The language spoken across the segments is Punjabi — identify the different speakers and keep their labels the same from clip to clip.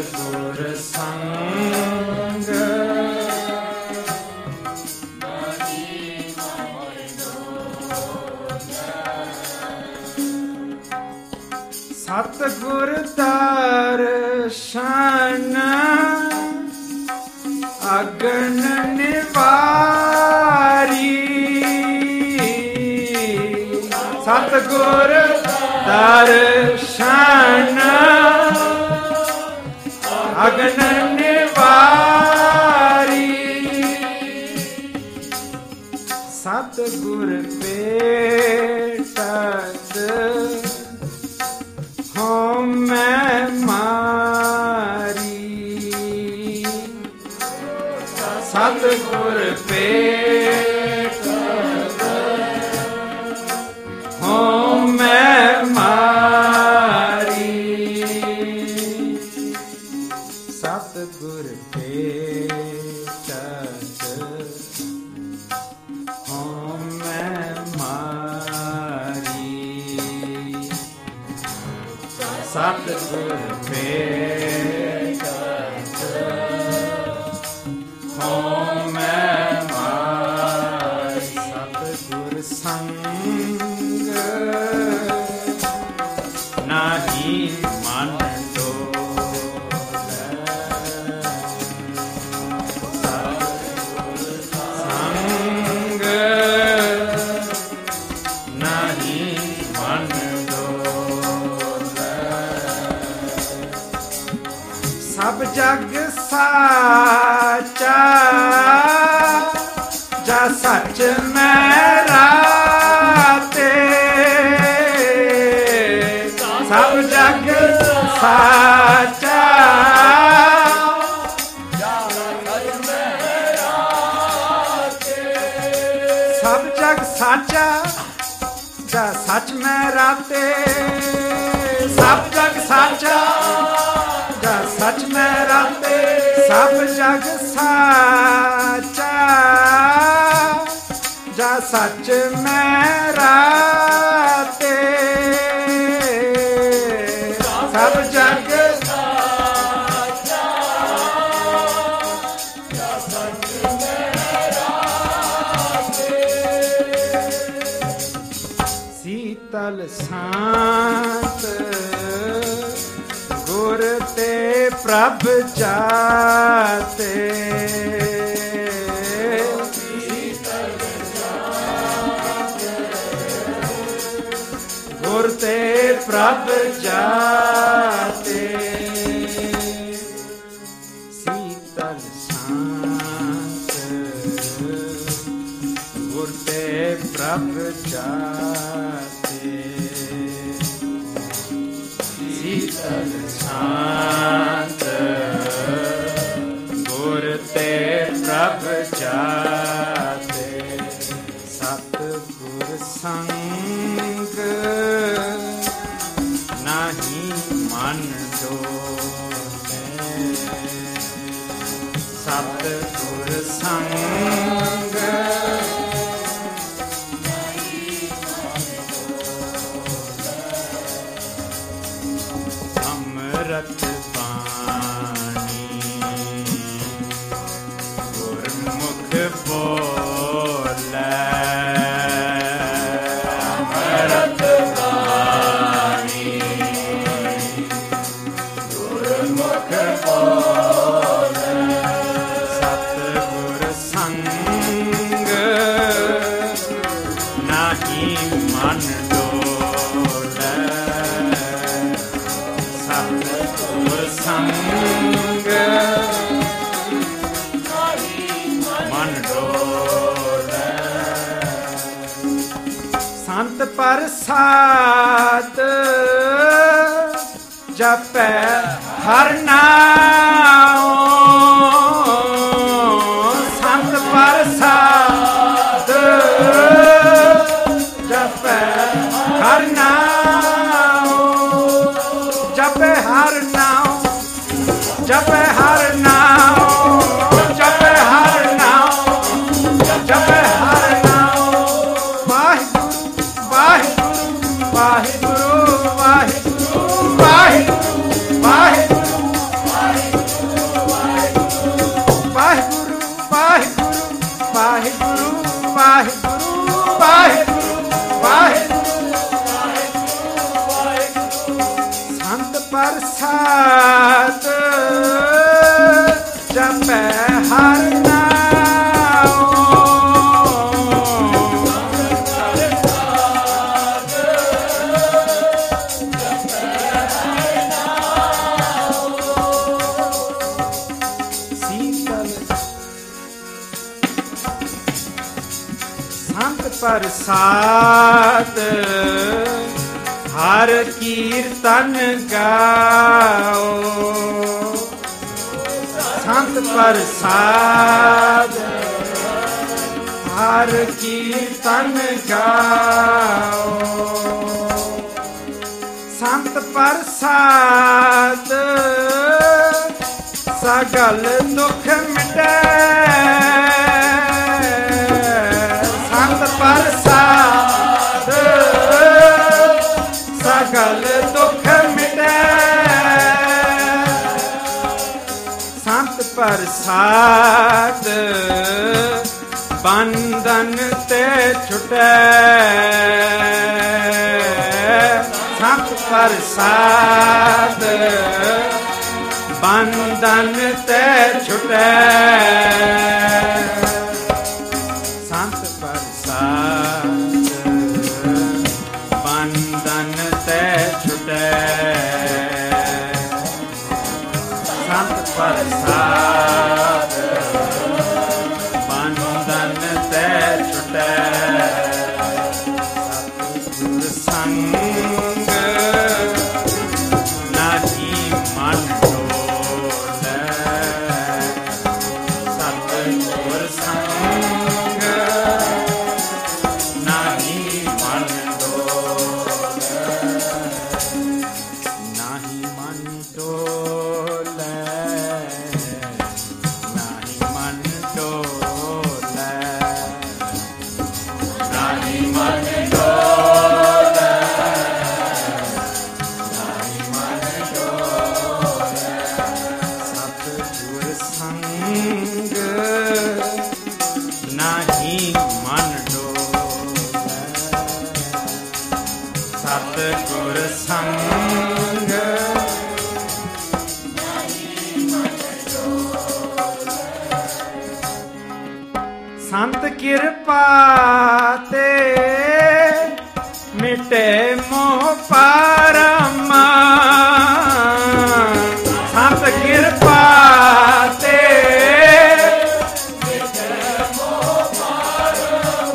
Speaker 1: ਗੁਰ ਸੰਗ ਸਤਿਗੁਰ ਦਰਸ਼ਨ ਅਗਨ ਨਿਵਾਰੀ ਸਤਿਗੁਰ ਦਰਸ਼ਨ ਅਗਨ ਨਿਵਾਰੀ ਸਤਿਗੁਰ ਭੇਟਤ ਹਉ ਮੈਂ ਮਾਰੀ ਸਤਿਗੁਰ ਭੇਟਤ ਹਉ ਮੈਂ ਮਾਰੀ ਸਤਿਗੁਰ ਭੇਟਤ ਹਉ ਮੈਂ ਮਾਰੀ ਸਤਿਗੁਰ ਭੇਟਤ ਹਉ ਮੈਂ ਮਾਰੀ ਸਤਿਗੁਰ ਸੰਗ ਨਾਹੀ ਮਨ ਡੋਲੈ ਸਤਿਗੁਰ ਸੰਗ ਨਾਹੀ ਮਨ ਸਭ ਜਗ ਸਾਚਾ ਜਾ ਸੱਚ ਮੇਰਾ ਤੇ ਸਭ ਜਗ ਸਾਚਾ ਜਾ ਸੱਚ ਮੇਰਾ ਤੇ ਸਭ ਜਗ ਸਾਚਾ ਜਾ ਸੱਚ ਮੇਰਾ ਤੇ ਸਭ ਜਗ ਸਾਚਾ ਜਾ ਸੱਚ ਮੇਰਾ ਤੇ ਸਭ ਜਗ ਸਾਚਾ ਜਾ ਸੱਚ ਮੇਰਾ ਤੇ ਸਭ ਜਗ ਸਾਚਾ ਜਾ ਸੱਚ ਮੇਰਾ ਤੇ ਸੀਤਲ ਸ਼ਾਂਤ ਗੁਰ ਤੇ ਪ੍ਰਭ ਜਾਤੇ ਗੁਰ ਤੇ ਪ੍ਰਭ ਜਾਤੇ ਸੀਤਲ ਸ਼ਾਂਤ ਗੁਰ ਤੇ ਪ੍ਰਭ ਜਾਤੇ ਸੀਤਲ ਸ਼ਾਂਤ ਗੁਰ ਤੇ ਪ੍ਰਭ ਜਾਤੇ ਸਤਿਗੁਰ ਸੰਗ ਨਾਹੀ ਮਨ ਡੋਲੈ ਸਤਿਗੁਰ ਸੰਗ ਅੰਮ੍ਰਿਤ ਬਾਣੀ ਗੁਰਮੁਖ ਬੋਲੇ ਅੰਮ੍ਰਿਤ ਬਾਣੀ ਗੁਰਮੁਖ ਬੋਲੇ ਸਤਿਗੁਰ ਸੰਗ ਨਾਹੀ ਮਨ ਡੋਲੈ ਸਤਿਗੁਰ ਸੰਗ ਮਨ ਡੋਲੈ ਸੰਤ ਪ੍ਰਸਾਦ ਜਪੈ ਹਰਿ ਨਾਮ ਸੰਤ ਪ੍ਰਸਾਦ ਜਪੈ ਹਰਿ ਨਾਮ ਜਪੈ ਹਰਿ ਨਾਮ ਜਪੈ ਹਰਿ ਨਾਮ ਜਪੈ ਹਰਿ ਨਾਮ ਜਪੈ ਹਰਿ ਨਾਮ ਵਾਹਿਗੁਰੂ ਵਾਹਿਗੁਰੂ ਵਾਹਿਗੁਰੂ ਵਾਹਿਗੁਰੂ ਵਾਹਿਗੁਰੂ ਵਾਹਿਗੁਰੂ ਪ੍ਰਸਾਦ ਜਪੈ ਹਰਿ ਨਾਮ ਪ੍ਰਸਾਦ ਹਰ ਕੀਰਤਨ ਗਾਓ ਸੰਤ ਪ੍ਰਸਾਦ ਹਰ ਕੀਰਤਨ ਗਾਓ ਸੰਤ ਪ੍ਰਸਾਦ ਸਗਲ ਦੁਖ ਮਿਟੈ ਪ੍ਰਸਾਦ ਸਗਲ ਦੁਖ ਮਿਟੈ ਸੰਤ ਪ੍ਰਸਾਦ ਬੰਧਨ ਤੇ ਛੁਟੈ ਸੰਤ ਪ੍ਰਸਾਦ ਬੰਧਨ ਤੇ ਛੁਟੈ ਬੰਧਨ ਤੇ ਛੁਟੈ ਸੰਤ ਪ੍ਰਸਾਦ ਬੰਧਨ ਤੇ ਛੁਟੈ ਸਤਿਗੁਰ ਸੰਗ ਨਾਹੀ ਮਨ ਡੋਲੈ ਸਤਿਗੁਰ ਸੰਗ ਨਾਹੀ ਮਨ ਸਤਿਗੁਰ ਸੰਗ ਸੰਤ ਕਿਰਪਾ ਤੇ ਮਿਟੇ ਮੋਹ ਪਰਮ ਸੰਤ ਕਿਰਪਾ ਤੇ ਮਿਟੇ ਮੋਹ ਪਰਮ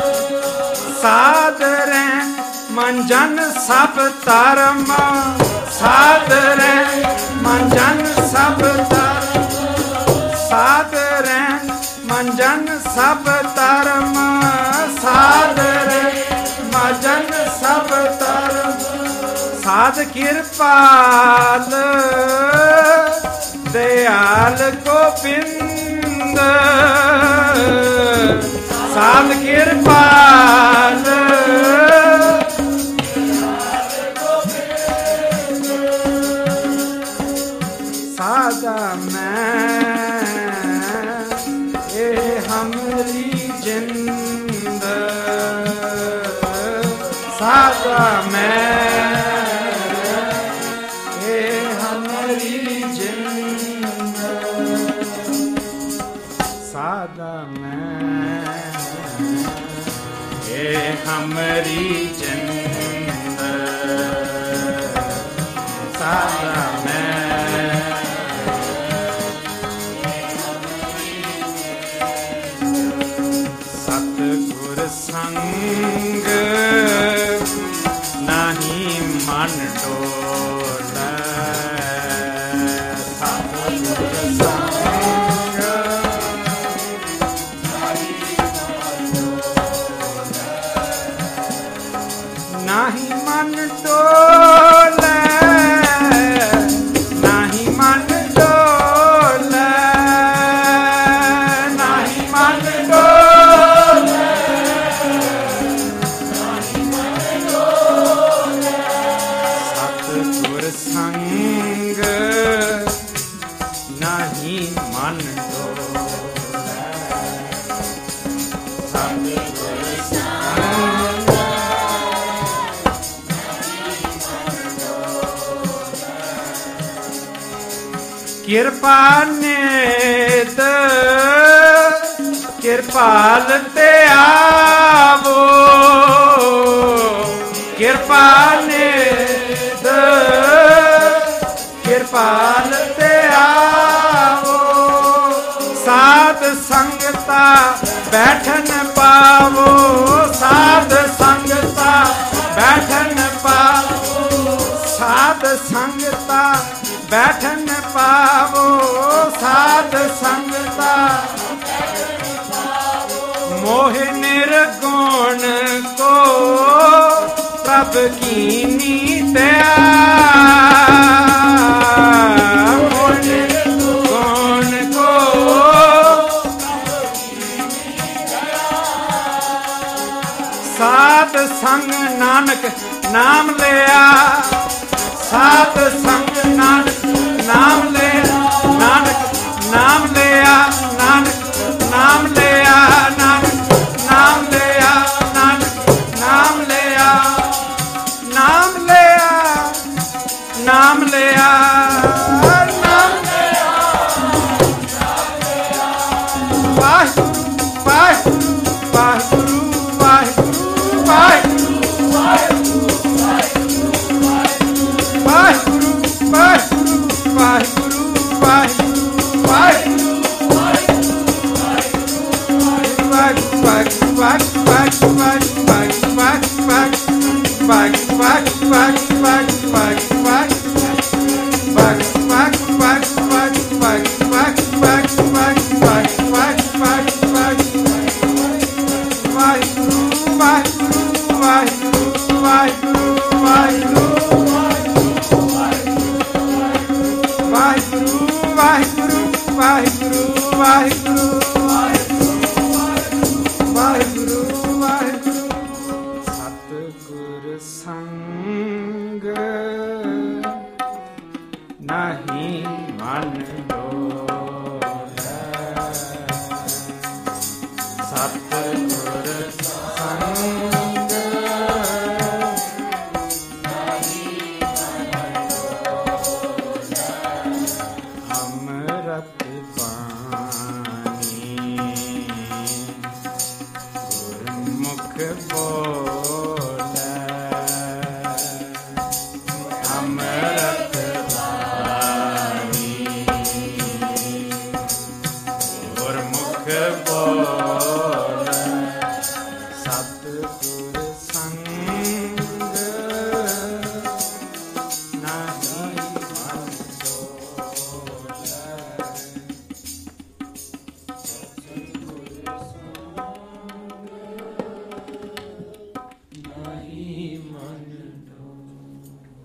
Speaker 1: ਸਾਧ ਰਹਿ ਮਨ ਜਨ ਸਭ ਧਰਮ ਸਾਧ ਰਹਿ ਮਨ ਜਨ ਸਭ ਧਰਮ ਸਾਧ ਰਹਿ ਮਨ ਜਨ ਸਭ ਧਰਮ ਸਾਧ ਰਹਿ ਮਨ ਜਨ ਸਭ ਧਰਮ ਸਾਧ ਕਿਰਪਾਲ ਦਿਆਲ ਗੋਬਿੰਦ ਸਾਧ ਕਿਰਪਾਲ ਸਾਦਾ ਮੈਂ ਇਹ ਹਮਰੀ ਜਿੰਦ ਸਾਦਾ ਮੈਂ ਇਹ ਹਮਰੀ ਜਿੰਦ ਸਾਦਾ ਮੈਂ ਇਹ ਹਮਰੀ ਜਿੰਦ ਸਾਦਾ ਮੈਂ ਸੰਗ ਨਾਹੀ ਮਨ ਡੋਲੈ ਸਤਿਗੁਰ ਸੰਗ ਨਾਹੀ ਮਨ ਡੋਲੈ ਨਾਹੀ ਮਨ ਡੋਲੈ ਨਾਹੀ ਮਨ ਡੋਲੈ ਸੰਗ ਨਾਹੀ ਮਨ ਡੋਲੈ ਸਤਿਗੁਰ ਸੰਗ ਨਾਹੀ ਮਨ ਕਿਰਪਾ ਨਿਤ ਕਿਰਪਾਲ ਤੇ ਆਵੋ, ਕਿਰਪਾ ਨਿਤ ਕਿਰਪਾਲ ਤੇ ਆਵੋ, ਸਾਧ ਸੰਗਤਾ ਬੈਠਨ ਪਾਵੋ, ਸਾਧ ਸੰਗਤਾ ਬੈਠਨ ਪਾਵੋ, ਸਾਧ ਸੰਗਤਾ ਬੈਠਨ ਪਾਵੋ, ਸਾਧ ਸੰਗਤਾ मोह निर्गुण को प्रभ कीनी दया, मोह निर्गुण को साध संग नानक नाम लिया, साध संग नानक नाम लिया, नानक नाम लिया, नानक नाम लिया, नानक नाम लिया, नानक नाम लिया, नाम लिया, नाम लिया, नाम लिया, वाहिगुरु वाहिगुरु वाहिगुरु वाहिगुरु वाहिगुरु वाहिगुरु वाहिगुरु वाहिगुरु वाहिगुरु
Speaker 2: Good boy.